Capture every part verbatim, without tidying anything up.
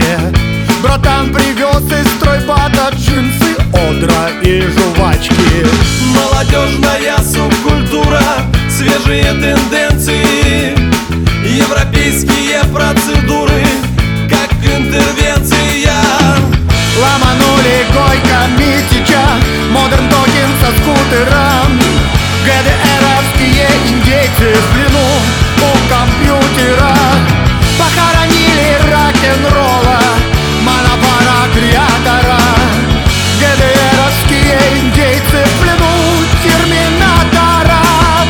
Братан привез из стройбата джинсы, одра и жвачки. Молодежная субкультура, свежие тенденции, европейские процедуры, как интервенция. Ломанули Гойко, Митича, модерн токен со скутером. ГДРовские индейцы в плену у компьютера. Похоронили рок-н-ролла, Мановара креатора. ГДРовские индейцы в плену терминатора.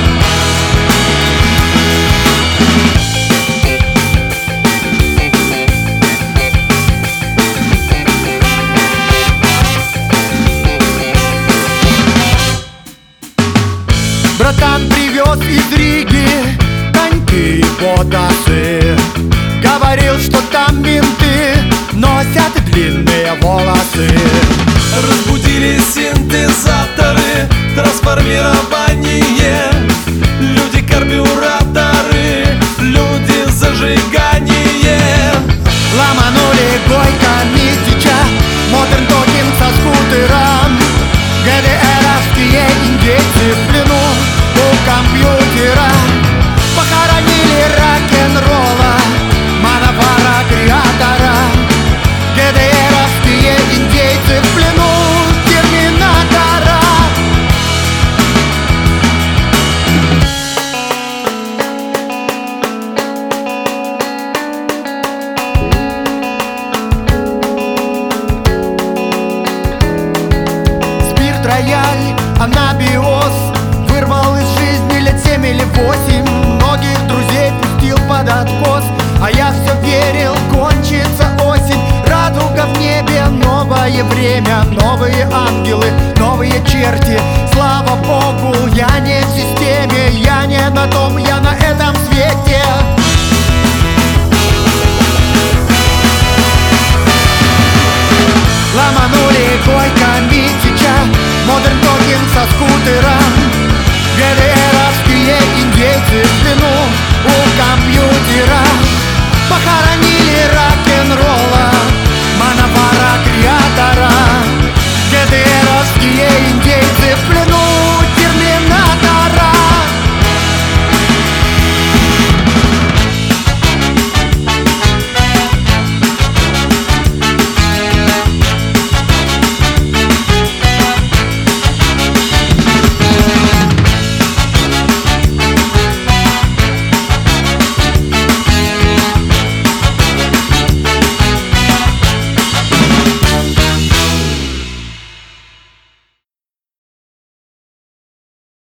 Братан привез из Риги коньки и потасы. Говорил, что там менты носят длинные волосы. Разбудили синтезаторы, трансформирование. Люди карбюраторы, люди зажигание. Ломанули Гойко, Митича, модерн токен со скутером. ГДРовские индейцы в плену у компьютера. Похоронили рок-н-ролла, Мановара креатора. ГДРовские индейцы в плену терминатора. Спирт, рояль, анабиоз вырвал из жизни лет семь или восемь. Многих друзей пустил под откос, а я все верил, кончится осень. Радуга в небе, новое время, новые ангелы, новые черти. Слава Богу, я не в системе, я не на том, я на этом свете. Ломанули Гойко, Митича, модерн токен со скутером. ГДРовские индейцы в плену у компьютера. Похоронили